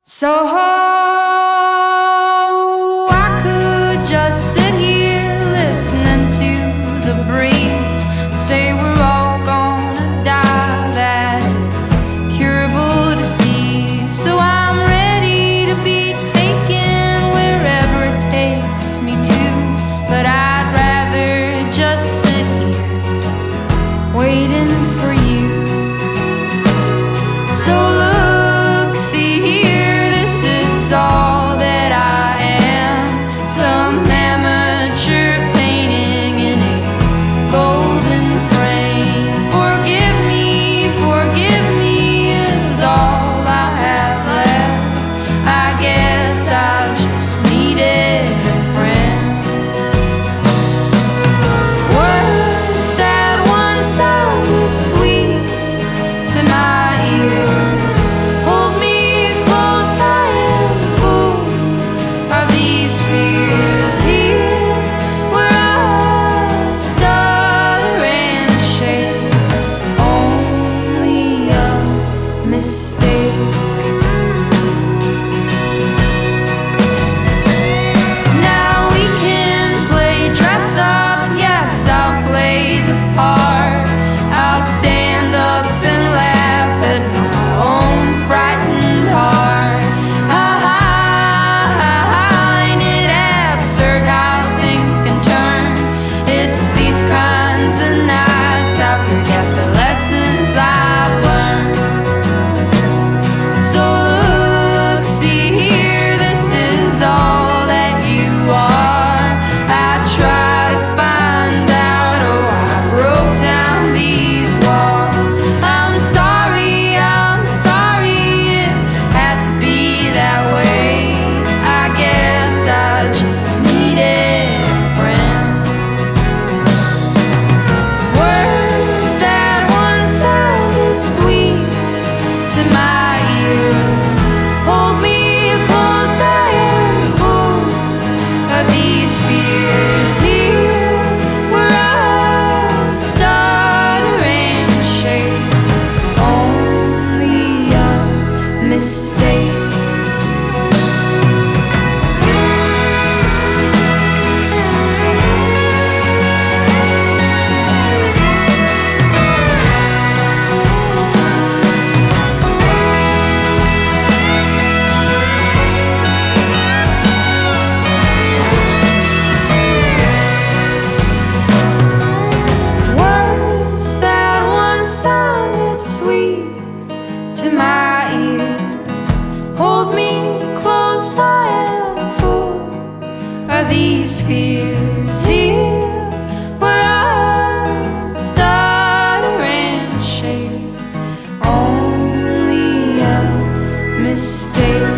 So I could just sit here listening to the breeze, say we're all gonna die, that curable disease. So I'm ready to be taken wherever it takes me to, but I'd rather just sit here waiting for you. So look, see here, this is all that I am, some amateur painting in a golden frame. Forgive me is all I have left. I guess I just needed a friend. Words that once sounded sweet to my ears, hold me close, I am full of these fears. Here where I stutter and shake, only a mistake. Now we can play dress up, yes, I'll play the part. I'll stand up and laugh at my own frightened heart. Ain't it absurd how things can turn? It's these kinds of nights I forget the lessons I've learned. So look, see here, this is all that you are. I try to find out, oh, I broke down these walls. I'm sorry, it had to be that way. I guess I just needed a friend. Words that once sounded sweet to my ears, hold me close, I am full of these fears. Here where I stutter and shake, only a mistake. Words that once sounded sweet to my ears, hold me close, I am full of these fears. Here where I stutter and shake, only a mistake.